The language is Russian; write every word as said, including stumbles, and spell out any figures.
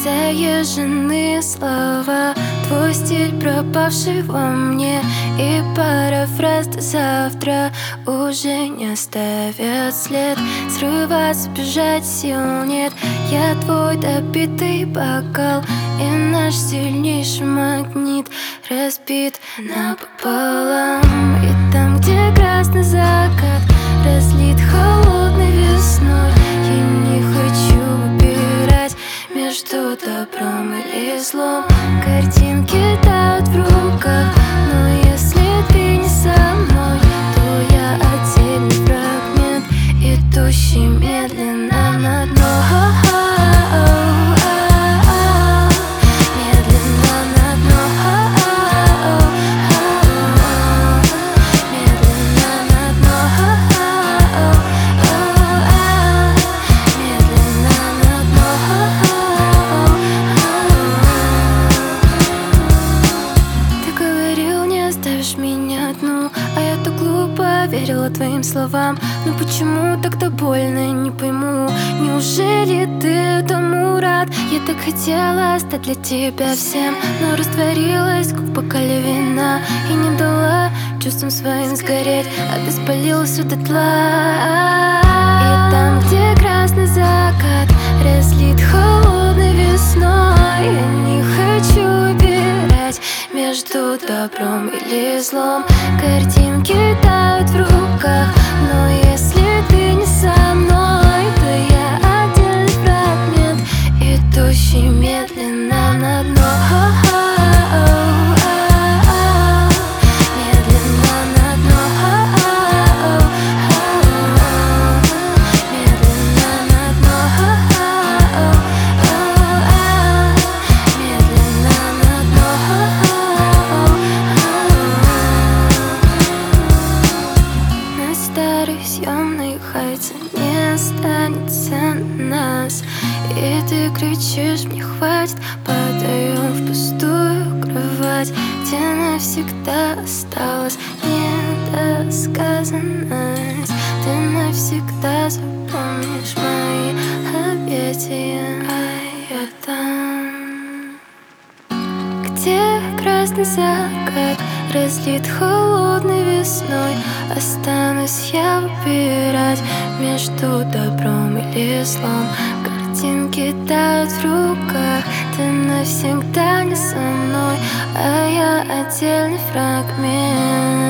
заезженные слова, твой стиль, пропавший во мне, и парафраз до завтра уже не оставят след. Срываться, бежать сил нет. Я твой добитый бокал, и наш сильнейший магнит разбит напополам. И там, где красный закат разлит холодной весной, я не хочу выбирать между добром или злом. Картинки тают в руках, но если ты не со мной, то я отдельный фрагмент, идущий медленно на дно. Меня одну, а я так глупо верила твоим словам. Но почему тогда больно, не пойму. Неужели ты этому рад? Я так хотела стать для тебя всем, но растворилась, как в бокале вина, и не дала чувствам своим сгореть, а ты спалила всё дотла. И там, где красный закат разлит холодной весной, я не хочу выбирать между добром или злом. Картинки тают в руках, но если ты не со мной, то я отдельный фрагмент, идущий медленно на дно. Съемной хайте не останется нас, и ты кричишь, мне хватит. Падаю в пустую кровать, где навсегда осталась недосказанность. Ты навсегда запомнишь мои объятия, а я там, где красный закат разлит холодной весной. Останусь я выбирать между добром или злом. Картинки тают в руках, ты навсегда не со мной, а я отдельный фрагмент.